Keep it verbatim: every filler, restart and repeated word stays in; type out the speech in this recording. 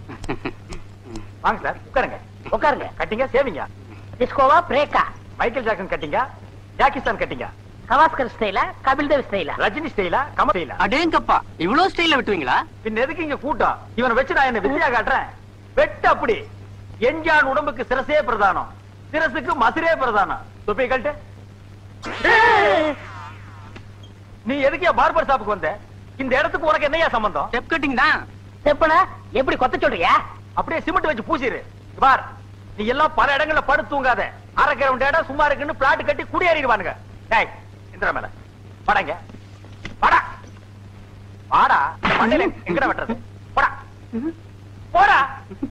வாங்க சார் உட்காருங்க. உட்காருங்க. கட்டிங்க சேவிங்க. டிஸ்கோவா பிரேக்கா? மைக்கேல் ஜாக்சன் கட்டிங்க, ஜாக்கிஸ்தான் கட்டிங்க, கவாஸ்கர் ஸ்டைலா, கபில் தேவ் ஸ்டைலா, ரஜினி ஸ்டைலா, கமல் ஸ்டைலா? அடேங்கப்பா, இவ்வளவு ஸ்டைல வெட்டுவீங்களா? பின்ன எதுக்கு இங்க கூட்டம்? இவனை வச்சு நான் என்ன வித்தியா காட்டுறேன்? வெட்டு அப்படி. எஞ்சான் உடம்புக்கு சிரசே பிரதானம், சிரசுக்கு மசுரே பிரதானம். தொப்பி கழட்டு. நீ எதுக்கு பார்பர் ஷாப்புக்கு வந்த? இந்த இடத்துக்கு உனக்கு என்னையா சம்பந்தம்? ஸ்டெப் கட்டிங் தான். ஸ்டெப்னா எப்படி கொத்த சொல்றியா? அப்படியே சிமெண்ட் வச்சு பூசிரு. பார், நீ எல்லாம் பல இடங்கள்ல படுத்து தூங்காத. அரை கிரவுண்ட் இடம் சும்மா இருக்குன்னு பிளாட் கட்டி குடியேறிடுவானுங்க. டேய், இந்திர மேல படங்க. படா பாடா. மண்ணில எங்கட வெட்டுறது? போடா போடா.